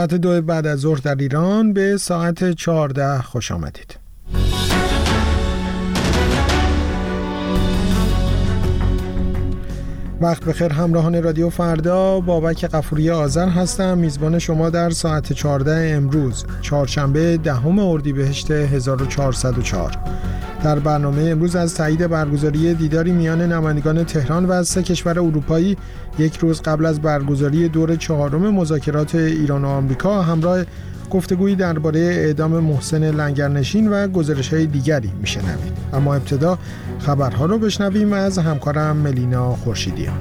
ساعت 2 بعد از ظهر در ایران به ساعت 14 خوش آمدید. وقت بخیر همراهان رادیو فردا، بابک غفوری آذر هستم، میزبان شما در ساعت 14 امروز چهارشنبه 10 اردیبهشت 1404. در برنامه امروز از تایید برگزاری دیداری میان نمایندگان تهران و 3 کشور اروپایی یک روز قبل از برگزاری دور 4 مذاکرات ایران و آمریکا همراه گفتگویی درباره اعدام محسن لنگرنشین و گزارش‌های دیگری میشنوید. اما ابتدا خبرها رو بشنویم از همکارم ملینا خورشیدیان.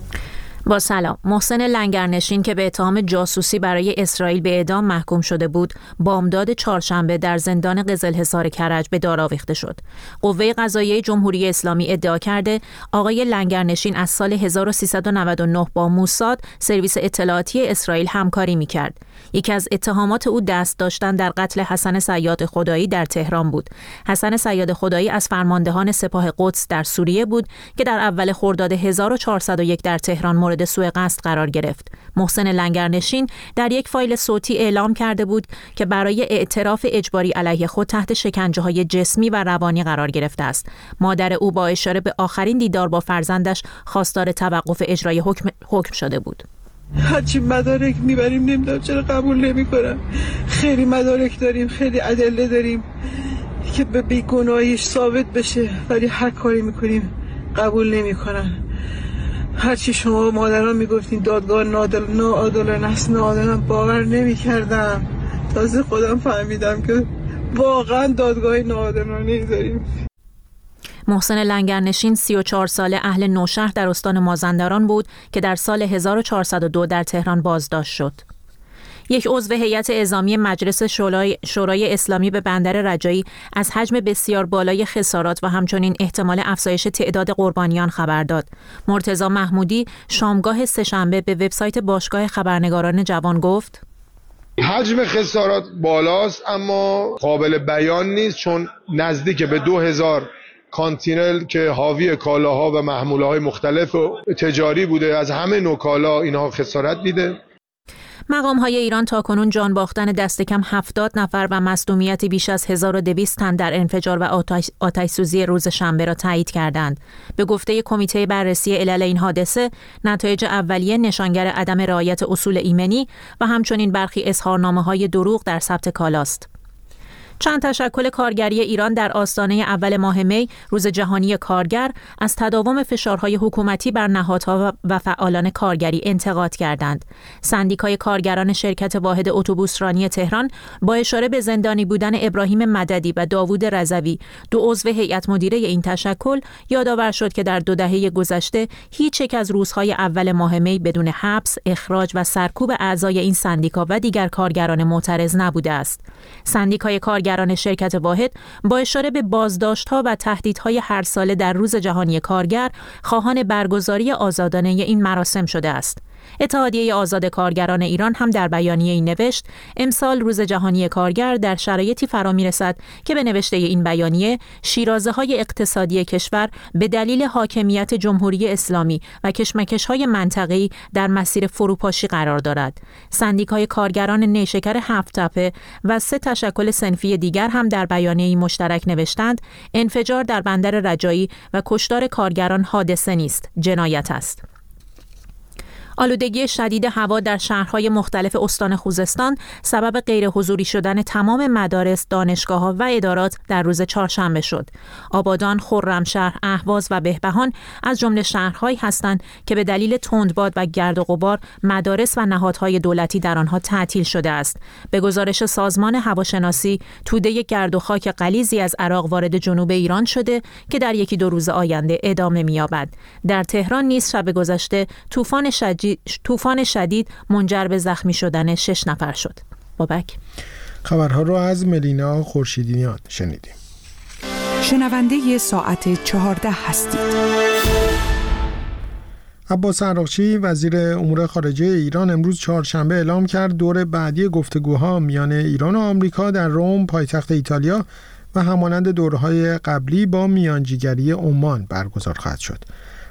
با سلام. محسن لنگرنشین که به اتهام جاسوسی برای اسرائیل به اعدام محکوم شده بود، بامداد چهارشنبه در زندان قزلحصار کرج به دار آویخته شد. قوه قضاییه جمهوری اسلامی ادعا کرده آقای لنگرنشین از سال 1399 با موساد، سرویس اطلاعاتی اسرائیل، همکاری می‌کرد. یکی از اتهامات او دست داشتن در قتل حسن صیاد خدایی در تهران بود. حسن صیاد خدایی از فرماندهان سپاه قدس در سوریه بود که در اول خرداد 1401 در تهران مورد سوء قصد قرار گرفت. محسن لنگرنشین در یک فایل صوتی اعلام کرده بود که برای اعتراف اجباری علیه خود تحت شکنجه‌های جسمی و روانی قرار گرفته است. مادر او با اشاره به آخرین دیدار با فرزندش خواستار توقف اجرای حکم شده بود. هرچی مدارک میبریم نمیدونم چرا قبول نمیکنن. خیلی مدارک داریم، خیلی ادله داریم که به بیگناهیش ثابت بشه، ولی هر کاری میکنیم قبول نمیکنن. هرچی شما مادران میگفتین دادگاه ناعادلانه است، ناعادلانه باور نمیکردم. تازه خودم فهمیدم که واقعا دادگاه ناعادلانه داریم. محسن لنگرنشین 34 ساله اهل نوشهر در استان مازندران بود که در سال 1402 در تهران بازداشت شد. یک عضو هیئت اعزامی مجلس شورای اسلامی به بندر رجایی از حجم بسیار بالای خسارات و همچنین احتمال افزایش تعداد قربانیان خبر داد. مرتضی محمودی شامگاه سه‌شنبه به وبسایت باشگاه خبرنگاران جوان گفت: حجم خسارات بالاست اما قابل بیان نیست، چون نزدیک به 2000 کانتینر که حاوی کالاها و محموله‌های مختلف و تجاری بوده، از همه نوع کالا اینها خسارت دیده. مقام‌های ایران تاکنون جان باختن دست کم 70 نفر و مصدومیت بیش از 1200 تن در انفجار و آتش‌سوزی روز شنبه را تایید کردند. به گفته کمیته بررسی علل این حادثه، نتایج اولیه نشانگر عدم رعایت اصول ایمنی و همچنین برخی اظهارنامه‌های دروغ در ثبت کالاست. چند تشکل کارگری ایران در آستانه اول ماه می، روز جهانی کارگر، از تداوم فشارهای حکومتی بر نهادها و فعالان کارگری انتقاد کردند. سندیکای کارگران شرکت واحد اتوبوسرانی تهران با اشاره به زندانی بودن ابراهیم مددی و داوود رضوی، 2 عضو هیئت مدیره این تشکل، یادآور شد که در 2 دهه گذشته هیچ یک از روزهای اول ماه می بدون حبس، اخراج و سرکوب اعضای این سندیکا و دیگر کارگران معترض نبوده است. سندیکای کارگران شرکت واحد با اشاره به بازداشت‌ها و تهدیدهای هر ساله در روز جهانی کارگر، خواهان برگزاری آزادانه این مراسم شده است. اتحادیه آزاد کارگران ایران هم در بیانیه‌ای نوشت: امسال روز جهانی کارگر در شرایطی فرا می‌رسد که به نوشته این بیانیه شیرازه‌های اقتصادی کشور به دلیل حاکمیت جمهوری اسلامی و کشمکش‌های منطقه‌ای در مسیر فروپاشی قرار دارد. سندیکای کارگران نیشکر 7 تپه و 3 تشکل صنفی دیگر هم در بیانیه‌ای مشترک نوشتند: انفجار در بندر رجایی و کشتار کارگران حادثه نیست، جنایت است. آلودگی شدید هوا در شهرهای مختلف استان خوزستان سبب غیرحضوری شدن تمام مدارس، دانشگاه‌ها و ادارات در روز چهارشنبه شد. آبادان، خرمشهر، اهواز و بهبهان از جمله شهرهایی هستند که به دلیل تندباد و گرد و غبار مدارس و نهادهای دولتی در آنها تعطیل شده است. به گزارش سازمان هواشناسی، توده گرد و خاک غلیظی از عراق وارد جنوب ایران شده که در 1-2 روز آینده ادامه می‌یابد. در تهران نیز شب گذشته طوفان شدید منجر به زخمی شدن 6 نفر شد. بابک. خبرها رو از ملینا خورشیدیان شنیدیم. شنونده ساعت 14 هستید. عباس عراقچی وزیر امور خارجه ایران امروز چهارشنبه اعلام کرد دور بعدی گفتگوها میان ایران و آمریکا در روم پایتخت ایتالیا و همانند دورهای قبلی با میانجیگری عمان برگزار خواهد شد.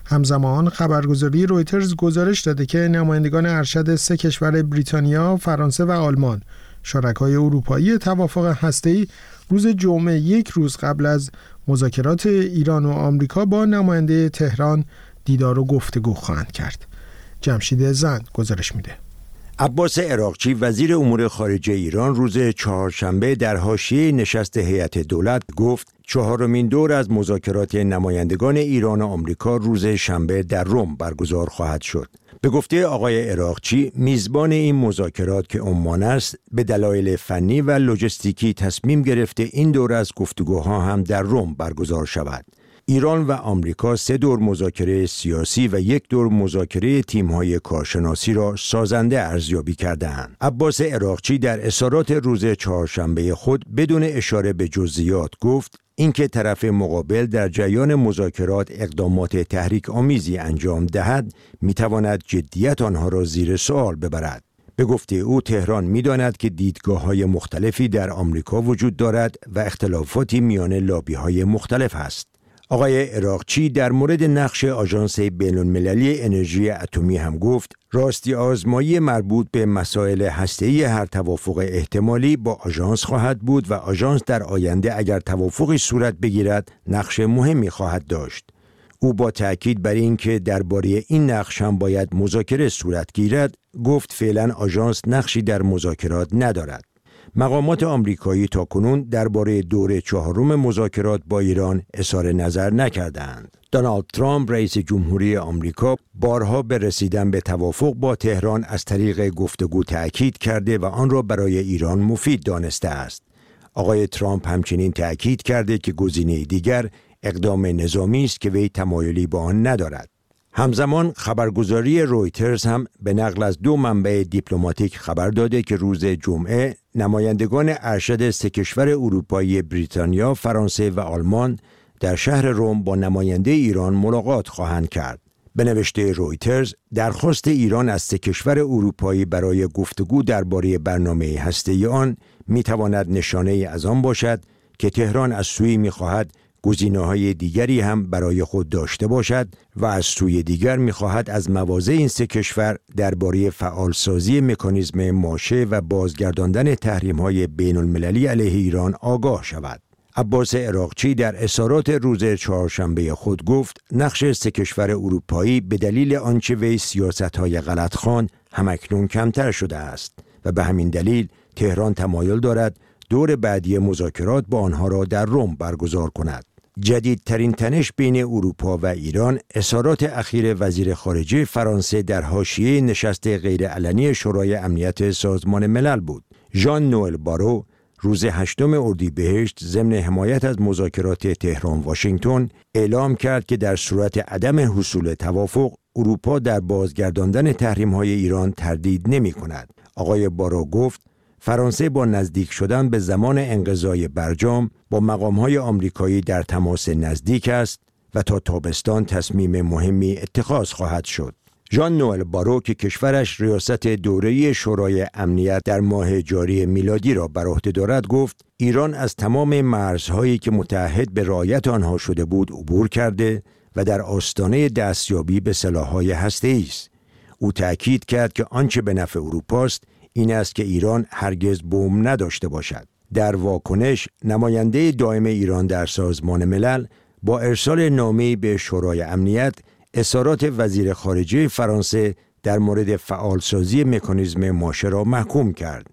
همزمان خبرگزاری رویترز گزارش داده که نمایندگان ارشد 3 کشور بریتانیا، فرانسه و آلمان، شرکای اروپایی توافق هسته‌ای، روز جمعه 1 روز قبل از مذاکرات ایران و آمریکا با نماینده تهران دیدار و گفتگو خواهند کرد. جمشید زند گزارش میده. عباس عراقچی وزیر امور خارجه ایران روز چهارشنبه در حاشیه نشست هیئت دولت گفت 4مین دور از مذاکرات نمایندگان ایران و آمریکا روز شنبه در رم برگزار خواهد شد. به گفته آقای عراقچی، میزبان این مذاکرات که عمان است به دلایل فنی و لوجستیکی تصمیم گرفته این دور از گفتگوها هم در رم برگزار شود. ایران و آمریکا 3 دور مذاکره سیاسی و 1 دور مذاکره تیم‌های کارشناسی را سازنده ارزیابی کرده‌اند. عباس عراقچی در اظهارات روز چهارشنبه خود بدون اشاره به جزئیات گفت اینکه طرف مقابل در جریان مذاکرات اقدامات تحریک آمیزی انجام دهد می‌تواند جدیت آنها را زیر سوال ببرد. به گفته او تهران می‌داند که دیدگاه‌های مختلفی در آمریکا وجود دارد و اختلافاتی میان لابی‌های مختلف است. آقای عراقچی در مورد نقش آژانس بین‌المللی انرژی اتمی هم گفت راستی آزمایی مربوط به مسائل هسته‌ای هر توافق احتمالی با آژانس خواهد بود و آژانس در آینده اگر توافقی صورت بگیرد نقش مهمی خواهد داشت. او با تأکید بر اینکه درباره این نقش هم باید مذاکره صورت گیرد گفت فعلا آژانس نقشی در مذاکرات ندارد. مقامات آمریکایی تاکنون درباره دور 4 مذاکرات با ایران اظهار نظر نکردند. دونالد ترامپ رئیس جمهوری آمریکا بارها به رسیدن به توافق با تهران از طریق گفتگو تأکید کرده و آن را برای ایران مفید دانسته است. آقای ترامپ همچنین تأکید کرده که گزینه دیگر اقدام نظامی است که وی تمایلی به آن ندارد. همزمان خبرگزاری رویترز هم به نقل از 2 منبع دیپلماتیک خبر داده که روز جمعه نمایندگان ارشد 3 کشور اروپایی بریتانیا، فرانسه و آلمان در شهر رم با نماینده ایران ملاقات خواهند کرد. به نوشته رویترز، درخواست ایران از 3 کشور اروپایی برای گفتگو درباره برنامه هسته‌ای آن می‌تواند نشانه از آن باشد که تهران از سوی می‌خواهد گزینه‌های دیگری هم برای خود داشته باشد و از سوی دیگر می‌خواهد از مواضع این 3 کشور درباره فعالسازی مکانیزم ماشه و بازگرداندن تحریم‌های بین‌المللی علیه ایران آگاه شود. عباس عراقچی در اظهارات روز چهارشنبه خود گفت نقش 3 کشور اروپایی به دلیل آنچه وی سیاست‌های غلطخوان همکنون کمتر شده است و به همین دلیل تهران تمایل دارد دور بعدی مذاکرات با آنها را در رم برگزار کند. جدیدترین تنش بین اروپا و ایران اظهارات اخیر وزیر خارجه فرانسه در حاشیه نشست غیرعلنی شورای امنیت سازمان ملل بود. ژان نوئل بارو روز 8 اردیبهشت ضمن حمایت از مذاکرات تهران واشنگتن اعلام کرد که در صورت عدم حصول توافق اروپا در بازگرداندن تحریم‌های ایران تردید نمی‌کند. آقای بارو گفت فرانسه با نزدیک شدن به زمان انقضای برجام با مقام‌های آمریکایی در تماس نزدیک است و تا تابستان تصمیم مهمی اتخاذ خواهد شد. ژان نوئل بارو که کشورش ریاست دوره‌ای شورای امنیت در ماه جاری میلادی را بر عهده دارد گفت ایران از تمام مرزهایی که متعهد به رعایت آنها شده بود عبور کرده و در آستانه دستیابی به سلاح‌های هسته‌ای است. او تأکید کرد که آنچه به نفع اروپاست این است که ایران هرگز بمب نداشته باشد. در واکنش نماینده دائم ایران در سازمان ملل با ارسال نامه‌ای به شورای امنیت اظهارات وزیر خارجه فرانسه در مورد فعالسازی مکانیزم ماشه را محکوم کرد.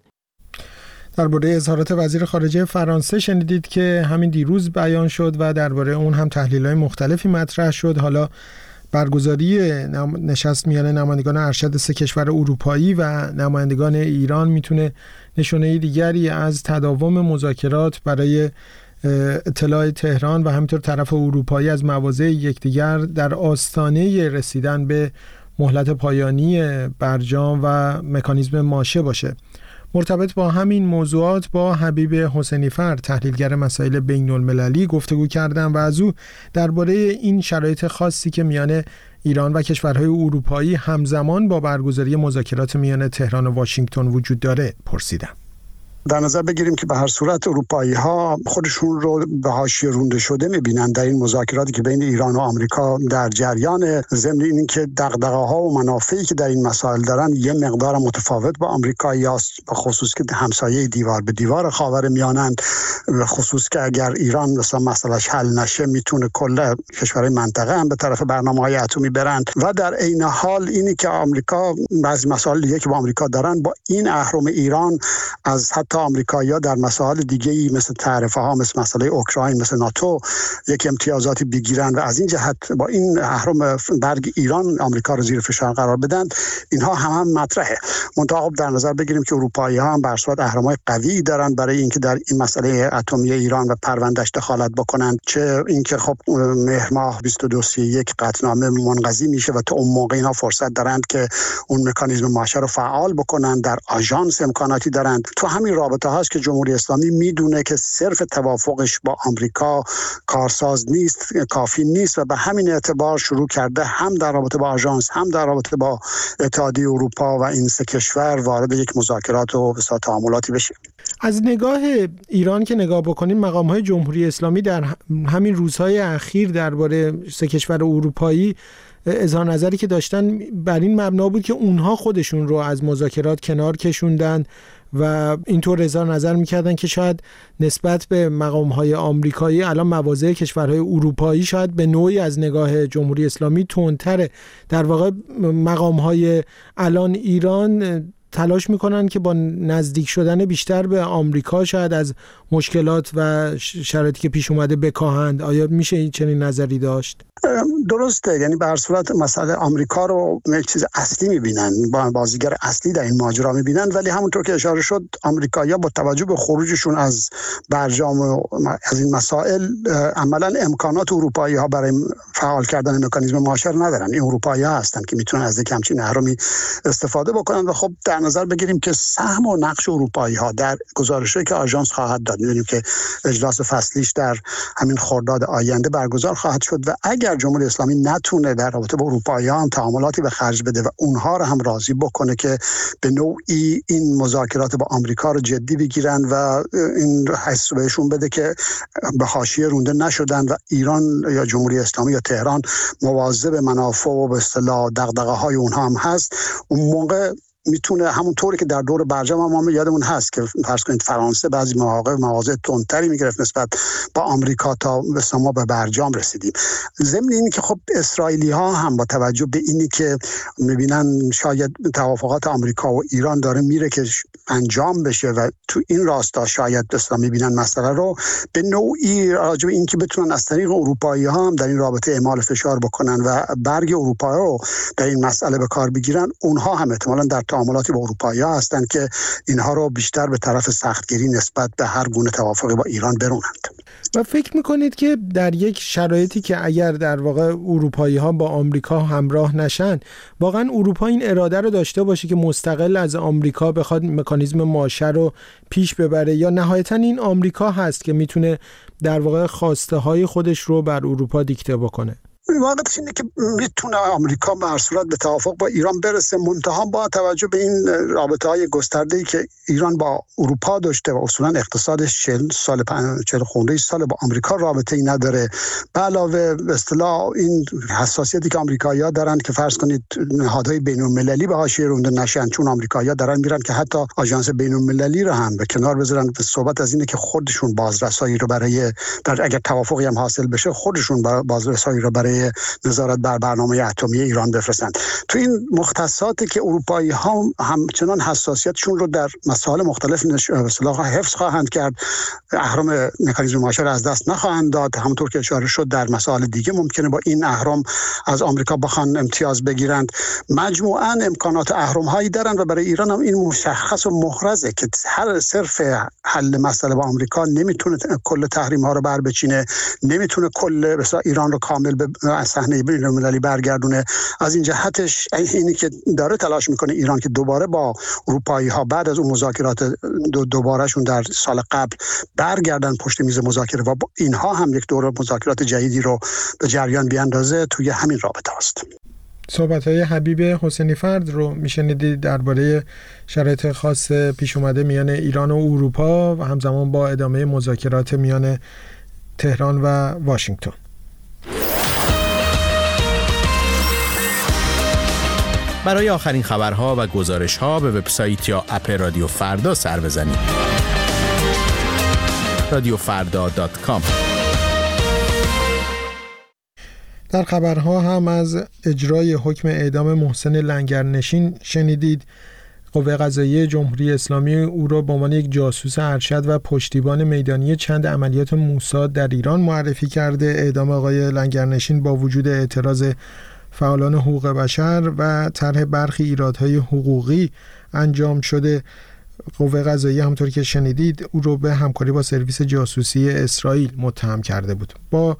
درباره اظهارات وزیر خارجه فرانسه شنیدید که همین دیروز بیان شد و درباره اون هم تحلیل‌های مختلفی مطرح شد. حالا برگزاری نشست میان نمایندگان ارشد 3 کشور اروپایی و نمایندگان ایران میتونه نشانه دیگری از تداوم مذاکرات برای اطلاع تهران و همینطور طرف اروپایی از مواضع یکدیگر در آستانه رسیدن به مهلت پایانی برجام و مکانیزم ماشه باشه. مرتبط با همین موضوعات با حبیب حسینی‌فر تحلیلگر مسائل بین‌المللی گفتگو کردم و از او درباره این شرایط خاصی که میان ایران و کشورهای اروپایی همزمان با برگزاری مذاکرات میان تهران و واشنگتن وجود داره پرسیدم. در نظر بگیریم که به هر صورت اروپایی‌ها خودشون رو به حاشیه رونده شده می‌بینن در این مذاکراتی که بین ایران و آمریکا در جریان، ضمن اینکه دغدغه‌ها و منافعی که در این مسائل دارن یه مقدار متفاوت با آمریکایی‌هاست، به خصوص که همسایه دیوار به دیوار خاورمیانه‌اند، به خصوص که اگر ایران مثلا مسئله‌اش حل نشه میتونه کل کشورهای منطقه هم به طرف برنامه‌های اتمی برند و در عین حال اینی که آمریکا بعضی مسائل دیگه که با آمریکا دارن با این اهرم ایران از حتی آمریکایی‌ها در مسائل دیگه‌ای مثل تعرفه ها، مثل مسئله اوکراین، مثل ناتو یک امتیازاتی بگیرن و از این جهت با این اهرم برگ ایران آمریکا رو زیر فشار قرار بدن، اینها هم مطرحه. منتها در نظر بگیریم که اروپایی‌ها هم بر صورت اهرم‌های قوی دارن برای اینکه در این مسئله اتمی ایران و پروندهش دخالت بکنن، چه اینکه خب مهر ماه 2231 قطعنامه منقضی میشه و تا اون موقع اینا فرصت دارند که اون مکانیزم ماشه رو فعال بکنن، در آژانس امکاناتی دارند. تو همین رابطه هاست که جمهوری اسلامی میدونه که صرف توافقش با آمریکا کارساز نیست، کافی نیست و به همین اعتبار شروع کرده هم در رابطه با آژانس هم در رابطه با اتحادیه اروپا و این سه کشور وارد یک مذاکرات و تعاملاتی بشه. از نگاه ایران که نگاه بکنیم، مقام‌های جمهوری اسلامی در همین روزهای اخیر درباره سه کشور اروپایی اظهار نظری که داشتن بر این مبنا بود که اونها خودشون رو از مذاکرات کنار کشوندن و اینطور اظهار نظر میکردن که شاید نسبت به مقام‌های آمریکایی الان مواضع کشورهای اروپایی شاید به نوعی از نگاه جمهوری اسلامی تندتره. در واقع مقام‌های الان ایران تلاش میکنن که با نزدیک شدن بیشتر به آمریکا شاید از مشکلات و شرایطی که پیش اومده بکاهند. آیا میشه چنین نظری داشت؟ درسته، یعنی به هر صورت مسئله آمریکا رو یک چیز اصلی میبینن، بازیگر اصلی در این ماجرا میبینن، ولی همونطور که اشاره شد آمریکایی‌ها با توجه به خروجشون از برجام و از این مسائل عملاً امکانات اروپایی‌ها برای فعال کردن مکانیزم ماشه ندارن. این اروپایی‌ها هستن که میتونن از یک همچین اهرمی استفاده بکنن و خب در نظر بگیریم که سهم و نقش اروپایی‌ها در گزارشی که آژانس خواهد داد، می‌دونیم که اجلاس فصلیش در همین خرداد آینده برگزار خواهد شد و اگر جمهوری اسلامی نتونه در رابطه با اروپایی‌ها هم تعاملاتی به خرج بده و اونها رو هم راضی بکنه که به نوعی این مذاکرات با آمریکا رو جدی بگیرن و این حس بهشون بده که به حاشیه رونده نشدن و ایران یا جمهوری اسلامی یا تهران مواظب منافع و به اصطلاح دغدغه‌های اونها هم هست، اون موقع میتونه همونطوری که در دور برجام هم یادمون هست که فرض کنید فرانسه بعضی مواضع تندتری میگرفت نسبت با آمریکا تا ما به برجام رسیدیم. ضمن اینی که خب اسرائیلی ها هم با توجه به اینی که میبینن شاید توافقات آمریکا و ایران داره میره که انجام بشه و تو این راستا شاید اسلام میبینن مسئله رو به نوعی راجع به اینکه بتونن از طریق اروپایی ها هم در این رابطه اعمال فشار بکنن و برگ اروپا رو در این مسئله به کار بگیرن، اونها هم احتمالاً در تعاملاتی با اروپایی‌ها هستند که اینها رو بیشتر به طرف سختگیری نسبت به هر گونه توافقی با ایران برونند. و فکر میکنید که در یک شرایطی که اگر در واقع اروپایی‌ها با آمریکا همراه نشن، واقعا اروپا این اراده رو داشته باشه که مستقل از آمریکا بخواد مکانیزم ماشه رو پیش ببره، یا نهایتاً این آمریکا هست که میتونه در واقع خواسته های خودش رو بر اروپا دیکته بکنه؟ واقعیتش اینه که میتونه آمریکا به هر صورت به توافق با ایران برسه، منتها با توجه به این رابطه‌های گسترده‌ای که ایران با اروپا داشته و اصولا اقتصادش 40 خورده سال با آمریکا رابطه‌ای نداره، به علاوه به اصطلاح این حساسیتی که آمریکایی‌ها دارن که فرض کنید نهادهای بین‌المللی به حاشیه رونده نشن، چون آمریکایی‌ها دارن میرن که حتی آژانس بین‌المللی رو هم به کنار بذارن. به صحبت از اینه که خودشون بازرسایی رو برای اگر توافقی هم حاصل بشه خودشون بازرسایی رو برای نظارت بر برنامه اتمی ایران بفرستند. تو این مختصاتی که اروپایی ها همچنان حساسیتشون رو در مسائل مختلف حفظ خواهند کرد، اهرم مکانیزم ماشه از دست نخواهند داد. همونطور که اشاره شد در مسائل دیگه ممکنه با این اهرم از آمریکا بخوان امتیاز بگیرند. مجموعاً امکانات اهرم هایی دارن و برای ایران هم این مشخص و محرزه که هر صرف حل مسئله با آمریکا نمیتونه کل تحریم ها رو بر بچینه، نمیتونه کل مثلا ایران رو کامل به صحنه بین‌المللی برگردونه. از این جهتش اینی که داره تلاش میکنه ایران که دوباره با اروپایی ها بعد از اون مذاکرات دوبارهشون در سال قبل برگردن پشت میز مذاکره و با اینها هم یک دوره مذاکرات جدیدی رو به جریان بیاندازه، توی همین رابطه است. صحبت‌های حبیب حسینی فرد رو میشنیدید درباره شرایط خاص پیش اومده میان ایران و اروپا و همزمان با ادامه مذاکرات میان تهران و واشنگتن. برای آخرین خبرها و گزارش‌ها به وبسایت یا اپ رادیو فردا سر بزنید. radiofarda.com. در خبرها هم از اجرای حکم اعدام محسن لنگرنشین شنیدید. قوه قضاییه جمهوری اسلامی او را به عنوان یک جاسوس ارشد و پشتیبان میدانی چند عملیات موساد در ایران معرفی کرده. اعدام آقای لنگرنشین با وجود اعتراض فعالان حقوق بشر و طرح برخی ایرادهای حقوقی انجام شده. قوه قضاییه همطور که شنیدید او رو به همکاری با سرویس جاسوسی اسرائیل متهم کرده بود. با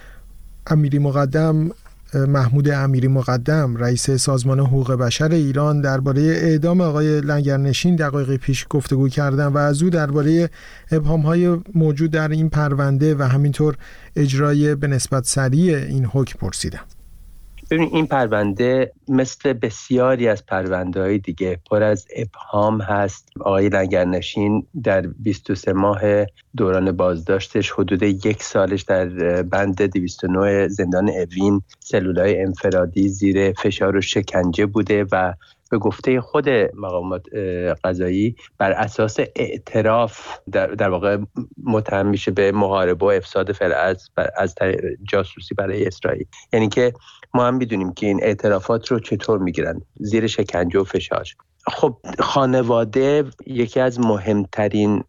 امیری مقدم محمود امیری مقدم رئیس سازمان حقوق بشر ایران درباره اعدام آقای لنگرنشین دقایقی پیش گفتگو کردم و از او درباره ابهام‌های موجود در این پرونده و همینطور اجرای به نسبت سریع این حکم پرسیدم. ببین، این پرونده مثل بسیاری از پرونده‌های دیگه پر از ابهام هست. آقای لنگرنشین در 23 ماه دوران بازداشتش حدود 1 سالش در بند 209 زندان اوین سلولای انفرادی زیر فشار و شکنجه بوده و به گفته خود مقامات قضایی بر اساس اعتراف در واقع متهم میشه به محاربه و افساد فعل از جاسوسی برای اسرائیل. یعنی که ما هم میدونیم که این اعترافات رو چطور میگیرن، زیر شکنجه و فشار. خب خانواده یکی از مهمترین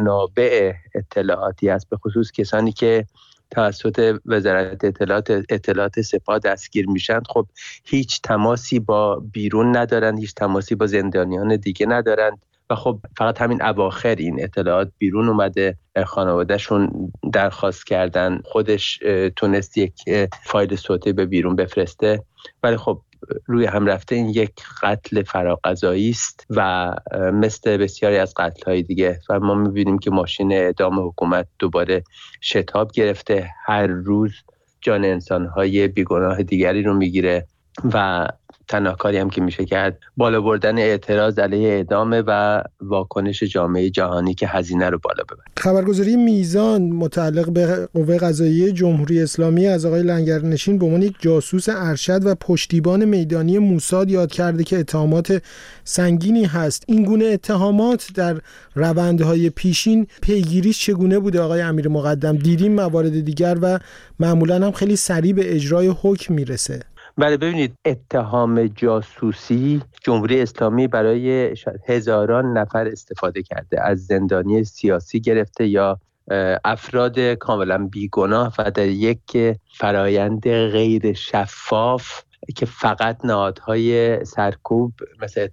منابع اطلاعاتی است، به خصوص کسانی که توسط وزارت اطلاعات سپاه دستگیر میشن. خب هیچ تماسی با بیرون ندارن، هیچ تماسی با زندانیان دیگه ندارن و خب فقط همین اواخر این اطلاعات بیرون اومده. خانوادهشون درخواست کردن، خودش تونست یک فایل صوتی به بیرون بفرسته، ولی خب روی هم رفته این یک قتل فراقضایی است و مثل بسیاری از قتل‌های دیگه و ما می‌بینیم که ماشین اعدام حکومت دوباره شتاب گرفته، هر روز جان انسان‌های بیگناه دیگری رو میگیره و تنها کاری هم که میشه کرد بالا بردن اعتراض علیه اعدام و واکنش جامعه جهانی که هزینه رو بالا ببره. خبرگزاری میزان متعلق به قوه قضاییه جمهوری اسلامی از آقای لنگرنشین به عنوان یک جاسوس ارشد و پشتیبان میدانی موساد یاد کرده که اتهامات سنگینی هست. این گونه اتهامات در روندهای پیشین پیگیریش چگونه بوده آقای امیر مقدم؟ دیدیم موارد دیگر و معمولا هم خیلی سریع به اجرای حکم میرسه. بله، ببینید، اتهام جاسوسی جمهوری اسلامی برای هزاران نفر استفاده کرده، از زندانی سیاسی گرفته یا افراد کاملا بیگناه و در یک فرایند غیر شفاف که فقط نهادهای سرکوب مثل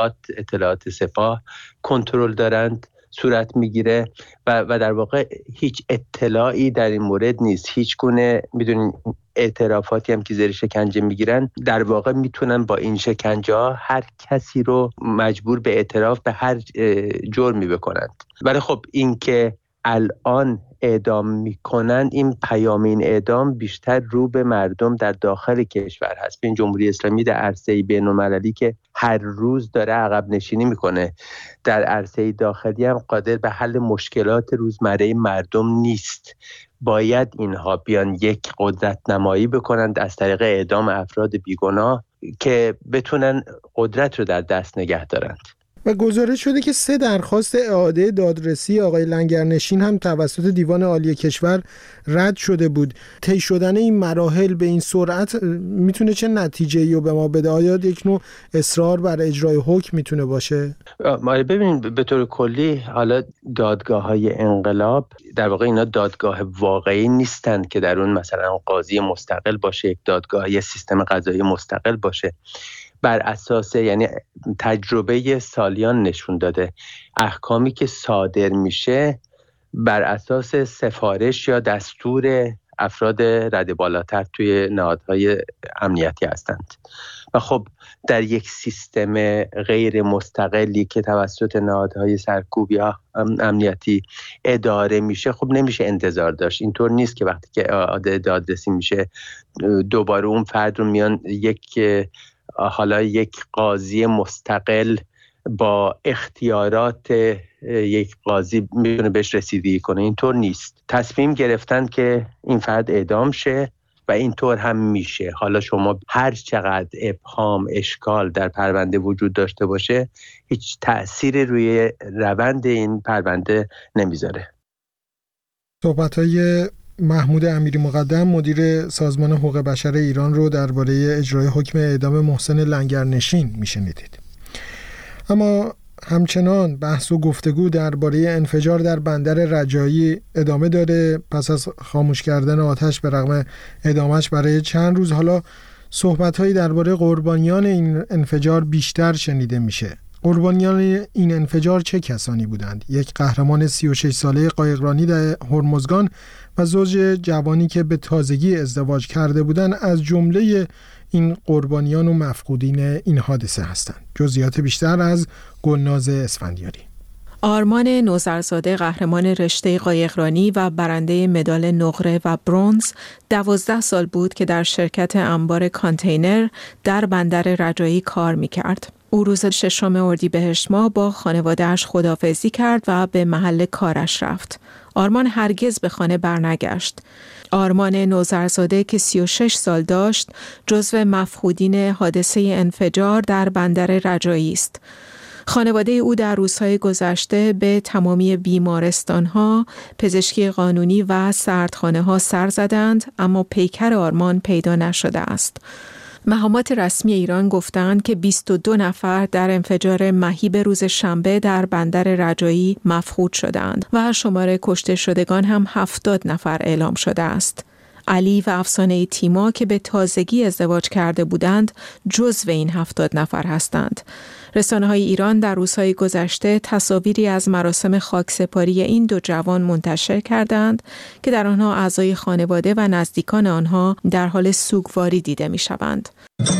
اطلاعات سپاه کنترل دارند صورت میگیره و در واقع هیچ اطلاعی در این مورد نیست. هیچ گونه میدونین اعترافاتی هم که زیر شکنجه میگیرن در واقع میتونن با این شکنجه ها هر کسی رو مجبور به اعتراف به هر جرمی بکنند. ولی خب این که الان اعدام میکنن، این پیام این اعدام بیشتر رو به مردم در داخل کشور هست. این جمهوری اسلامی در عرصه بین‌المللی که هر روز داره عقب نشینی میکنه، در عرصه داخلی هم قادر به حل مشکلات روزمره مردم نیست. باید اینها بیان یک قدرت نمایی بکنند از طریق اعدام افراد بیگناه که بتونن قدرت رو در دست نگه دارند. و گزارش شده که 3 درخواست اعاده دادرسی آقای لنگرنشین هم توسط دیوان عالی کشور رد شده بود. طی شدن این مراحل به این سرعت میتونه چه نتیجه‌ای رو به ما بده؟ آیا یک نوع اصرار بر اجرای حکم میتونه باشه؟ ببینید، به طور کلی حالا دادگاه‌های انقلاب در واقع اینا دادگاه واقعی نیستند که در اون مثلا قاضی مستقل باشه، یک دادگاه، یک سیستم قضایی مستقل باشه. بر اساس، یعنی تجربه سالیان نشون داده احکامی که صادر میشه بر اساس سفارش یا دستور افراد رده بالاتر توی نهادهای امنیتی هستند و خب در یک سیستم غیر مستقلی که توسط نهادهای سرکوب یا امنیتی اداره میشه، خب نمیشه انتظار داشت. اینطور نیست که وقتی که دادرسی میشه دوباره اون فرد رو میان یک قاضی مستقل با اختیارات یک قاضی میتونه بهش رسیدگی کنه. اینطور نیست. تصمیم گرفتن که این فرد اعدام شه و اینطور هم میشه. حالا شما هر چقدر ابهام، اشکال در پرونده وجود داشته باشه، هیچ تأثیری روی روند این پرونده نمیذاره. صحبت‌های محمود امیری مقدم مدیر سازمان حقوق بشر ایران رو درباره اجرای حکم اعدام محسن لنگرنشین میشنیدید. اما همچنان بحث و گفتگو درباره انفجار در بندر رجایی ادامه داره. پس از خاموش کردن آتش به رغم ادامهش برای چند روز، حالا صحبت‌هایی درباره قربانیان این انفجار بیشتر شنیده میشه. قربانیان این انفجار چه کسانی بودند؟ یک قهرمان 36 ساله قایقرانی در هرمزگان و زوج جوانی که به تازگی ازدواج کرده بودند از جمله این قربانیان و مفقودین این حادثه هستند. جزئیات بیشتر از گلناز اسفندیاری. آرمان نوذرزاده، قهرمان رشته قایقرانی و برنده مدال نقره و برنز، 12 سال بود که در شرکت انبار کانتینر در بندر رجایی کار می‌کرد. او روز 6 اردیبهشت ماه با خانواده‌اش خداحافظی کرد و به محل کارش رفت. آرمان هرگز به خانه برنگشت. آرمان نوذرزاده که 36 سال داشت، جزو مفقودین حادثه انفجار در بندر رجایی است. خانواده او در روزهای گذشته به تمامی بیمارستان‌ها، پزشکی قانونی و سردخانه‌ها سر زدند، اما پیکر آرمان پیدا نشده است. مقامات رسمی ایران گفتند که 22 نفر در انفجار مهیب روز شنبه در بندر رجایی مفقود شدند و شمار کشته شدگان هم 70 نفر اعلام شده است. علی و افسانه تیما که به تازگی ازدواج کرده بودند جزو این 70 نفر هستند. رسانه‌های ایران در روزهای گذشته تصاویری از مراسم خاکسپاری این دو جوان منتشر کردند که در آنها اعضای خانواده و نزدیکان آنها در حال سوگواری دیده می‌شوند.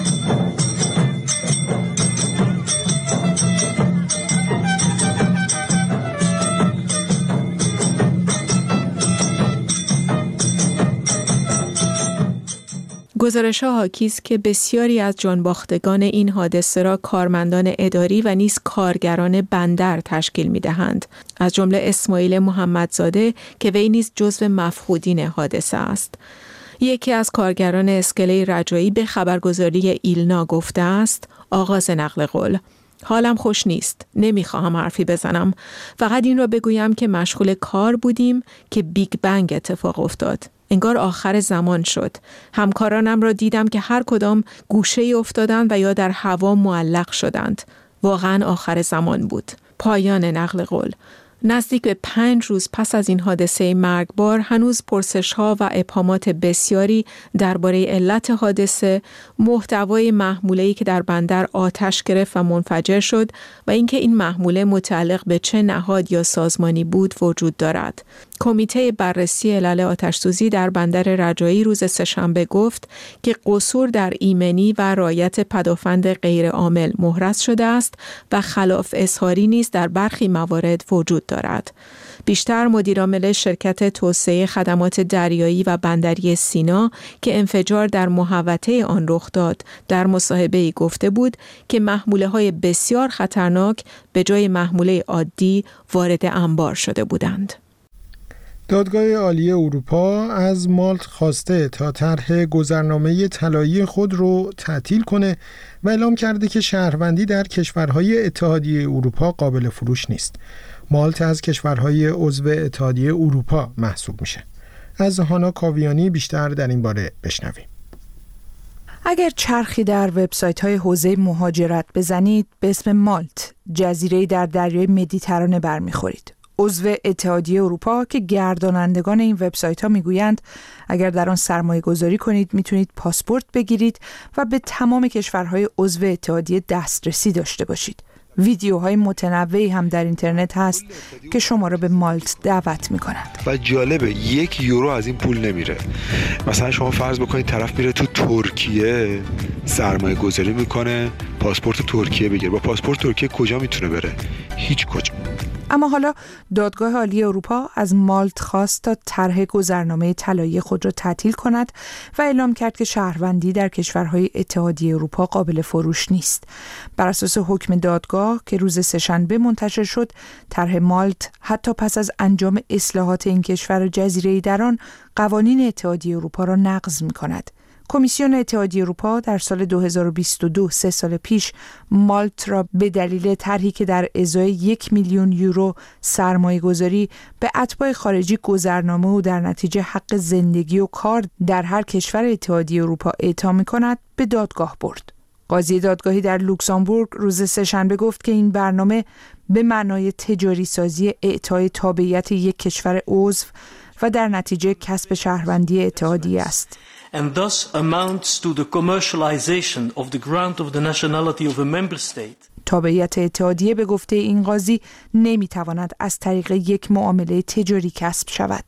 گزارش‌ها حاکی است که بسیاری از جانباختگان این حادثه را کارمندان اداری و نیز کارگران بندر تشکیل می‌دهند، از جمله اسماعیل محمدزاده که وی نیز جزو مفقودین حادثه است. یکی از کارگران اسکله رجایی به خبرگزاری ایلنا گفته است: آغاز نقل قول. حالم خوش نیست. نمیخواهم حرفی بزنم. فقط این را بگویم که مشغول کار بودیم که بیگ بنگ اتفاق افتاد. انگار آخر زمان شد. همکارانم را دیدم که هر کدام گوشه‌ای افتادند و یا در هوا معلق شدند. واقعا آخر زمان بود. پایان نقل قول. نزدیک به 5 روز پس از این حادثه مرگبار هنوز پرسش‌ها و ابهامات بسیاری درباره علت حادثه، محتوای محموله‌ای که در بندر آتش گرفت و منفجر شد و اینکه این محموله متعلق به چه نهاد یا سازمانی بود وجود دارد. کمیته بررسی علل آتش‌سوزی در بندر رجایی روز سه‌شنبه گفت که قصور در ایمنی و رعایت پدافند غیرعامل محرز شده است و خلاف اظهاری نیز در برخی موارد وجود دارد. بیشتر مدیرعامل شرکت توسعه خدمات دریایی و بندری سینا که انفجار در محوطه آن رخ داد در مصاحبه‌ای گفته بود که محموله‌های بسیار خطرناک به جای محموله عادی وارد انبار شده بودند. دادگاه عالی اروپا از مالت خواسته تا طرح گذرنامه طلایی خود رو تعطیل کنه و اعلام کرده که شهروندی در کشورهای اتحادیه اروپا قابل فروش نیست. مالت از کشورهای عضو اتحادیه اروپا محسوب میشه. از هانا کاویانی بیشتر در این باره بشنویم. اگر چرخی در وبسایت‌های حوزه مهاجرت بزنید به اسم مالت، جزیره‌ای در دریای مدیترانه برمیخورید. عضو اتحادیه اروپا که گردانندگان این وبسایت‌ها میگویند اگر در آن سرمایه‌گذاری کنید میتونید پاسپورت بگیرید و به تمام کشورهای عضو اتحادیه دسترسی داشته باشید. ویدیوهای متنوعی هم در اینترنت هست که شما را به مالت دعوت می‌کنند. و جالبه 1 یورو از این پول نمیره. مثلا شما فرض بکنید طرف میره تو ترکیه سرمایه گذاری میکنه، پاسپورت ترکیه بگیره. با پاسپورت ترکیه کجا میتونه بره؟ هیچ کجا. اما حالا دادگاه عالی اروپا از مالت خواست تا طرح گذرنامه طلایی خود را تعطیل کند و اعلام کرد که شهروندی در کشورهای اتحادیه اروپا قابل فروش نیست. بر اساس حکم دادگاه که روز سه‌شنبه منتشر شد، طرح مالت حتی پس از انجام اصلاحات این کشور جزیره‌ای در آن قوانین اتحادیه اروپا را نقض می‌کند. کمیسیون اتحادیه اروپا در سال 2022 3 سال پیش مالت را به دلیل طرحی که در ازای 1 میلیون یورو سرمایه گذاری به اتباع خارجی گذرنامه و در نتیجه حق زندگی و کار در هر کشور اتحادیه اروپا اعطا می‌کند به دادگاه برد. قاضی دادگاهی در لوکزامبورگ روز سه‌شنبه گفت که این برنامه به معنای تجاری سازی اعطای تابعیت یک کشور عضو و در نتیجه کسب شهروندی اتحادیه است. And thus amounts to the commercialization of the grant of the nationality of a member state. تابعیت اتحادیه به گفته این قاضی نمیتواند از طریق یک معامله تجاری کسب شود.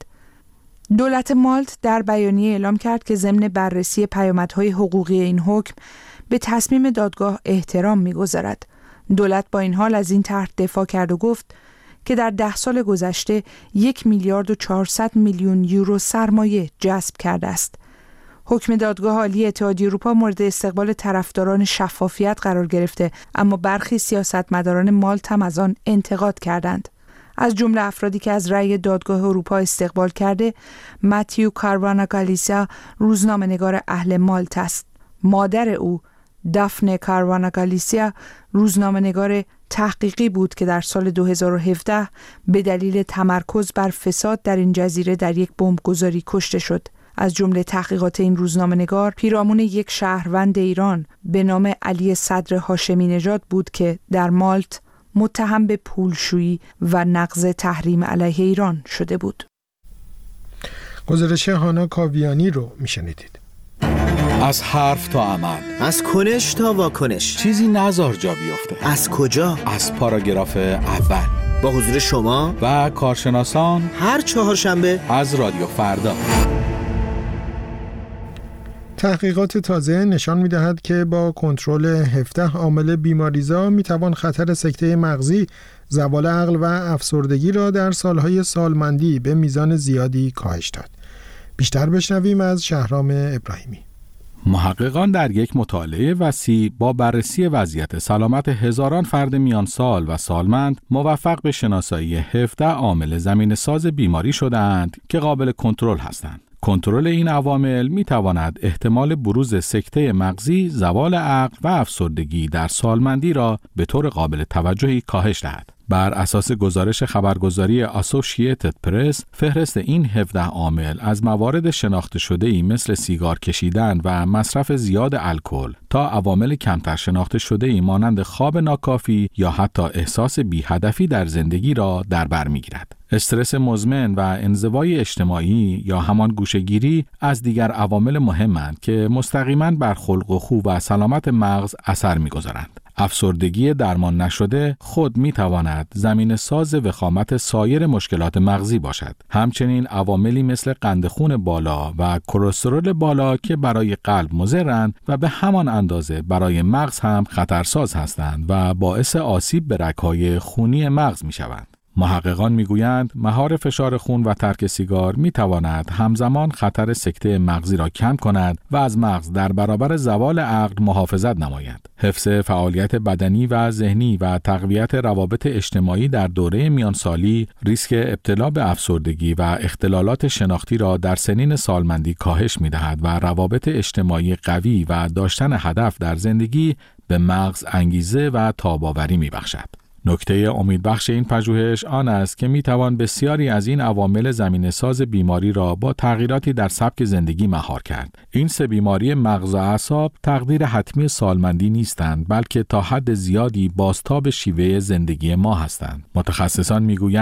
دولت مالت در بیانیه اعلام کرد که ضمن بررسی پیامدهای حقوقی این حکم به تصمیم دادگاه احترام می‌گذارد. دولت با این حال از این طرح دفاع کرد و گفت که در 10 سال گذشته 1 میلیارد و 400 میلیون یورو سرمایه جذب کرده است. حکم دادگاه عالی اتحادیه اروپا مورد استقبال طرفداران شفافیت قرار گرفته، اما برخی سیاستمداران مالت هم از آن انتقاد کردند. از جمله افرادی که از رأی دادگاه اروپا استقبال کرده، ماتیو کاروانا گالیسیا روزنامه‌نگار اهل مالت است. مادر او، دافنه کاروانا گالیسیا، روزنامه‌نگار تحقیقی بود که در سال 2017 به دلیل تمرکز بر فساد در این جزیره در یک بمبگذاری کشته شد. از جمله تحقیقات این روزنامه‌نگار پیرامون یک شهروند ایران به نام علی صدر هاشمی نژاد بود که در مالت متهم به پولشویی و نقض تحریم علیه ایران شده بود. گزارش هانا کاویانی رو میشنیدید. از حرف تا عمل، از کنش تا واکنش، چیزی نزار جا بیفته. از کجا؟ از پاراگراف اول با حضور شما و کارشناسان هر چهارشنبه از رادیو فردا. تحقیقات تازه نشان می‌دهد که با کنترل 17 عامل بیماریزا می‌توان خطر سکته مغزی، زوال عقل و افسردگی را در سالهای سالمندی به میزان زیادی کاهش داد. بیشتر بشنویم از شهرام ابراهیمی. محققان در یک مطالعه وسیع با بررسی وضعیت سلامت هزاران فرد میان سال و سالمند موفق به شناسایی 17 عامل زمینه‌ساز بیماری شدند که قابل کنترل هستند. کنترل این عوامل می تواند احتمال بروز سکته مغزی، زوال عقل و افسردگی در سالمندی را به طور قابل توجهی کاهش دهد. بر اساس گزارش خبرگزاری اسوسییتد پرس، فهرست این 17 عامل از موارد شناخته شده‌ای مثل سیگار کشیدن و مصرف زیاد الکل تا عوامل کمتر شناخته شده‌ای مانند خواب ناکافی یا حتی احساس بی‌هدفی در زندگی را در بر می‌گیرد. استرس مزمن و انزوای اجتماعی یا همان گوشه‌گیری از دیگر عوامل مهمند که مستقیماً بر خلق و خو و سلامت مغز اثر می‌گذارند. افسردگی درمان نشده خود می‌تواند زمینه‌ساز وخامت سایر مشکلات مغزی باشد. همچنین عواملی مثل قند خون بالا و کلسترول بالا که برای قلب مضرند و به همان اندازه برای مغز هم خطرساز هستند و باعث آسیب به رگ‌های خونی مغز می‌شوند. محققان میگویند مهار فشار خون و ترک سیگار میتواند همزمان خطر سکته مغزی را کم کند و از مغز در برابر زوال عقل محافظت نماید. حفظ فعالیت بدنی و ذهنی و تقویت روابط اجتماعی در دوره میانسالی ریسک ابتلا به افسردگی و اختلالات شناختی را در سنین سالمندی کاهش میدهد و روابط اجتماعی قوی و داشتن هدف در زندگی به مغز انگیزه و تاب‌آوری میبخشد. نکته امیدبخش این پژوهش آن است که میتوان بسیاری از این عوامل زمینه‌ساز بیماری را با تغییراتی در سبک زندگی مهار کرد. این سه بیماری مغز و اعصاب تقدیر حتمی سالمندی نیستند، بلکه تا حد زیادی بازتاب شیوه زندگی ما هستند. متخصصان میگویند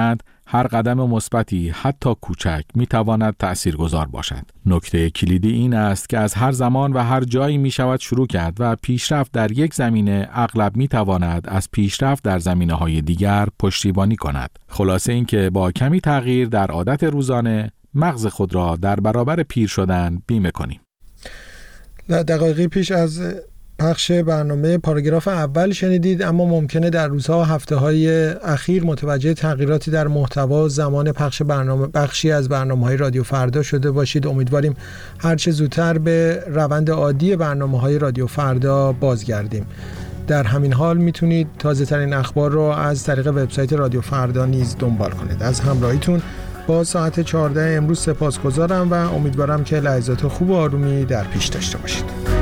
هر قدم مثبتی حتی کوچک میتواند تأثیرگذار باشد. نکته کلیدی این است که از هر زمان و هر جایی میشود شروع کرد و پیشرفت در یک زمینه اغلب میتواند از پیشرفت در زمینه‌های دیگر پشتیبانی کند. خلاصه این که با کمی تغییر در عادت روزانه مغز خود را در برابر پیر شدن بیمه کنیم. دقایقی پیش از پخش برنامه پاراگراف اول شنیدید، اما ممکنه در روزها و هفته‌های اخیر متوجه تغییراتی در محتوا و زمان پخش برنامه بخشی از برنامه‌های رادیو فردا شده باشید. امیدواریم هر چه زودتر به روند عادی برنامه‌های رادیو فردا بازگردیم. در همین حال میتونید تازه‌ترین اخبار رو از طریق وبسایت رادیو فردا نیز دنبال کنید. از همراهیتون با ساعت 14 امروز سپاسگزارم و امیدوارم که لحظات خوب و آرومی در پیش داشته باشید.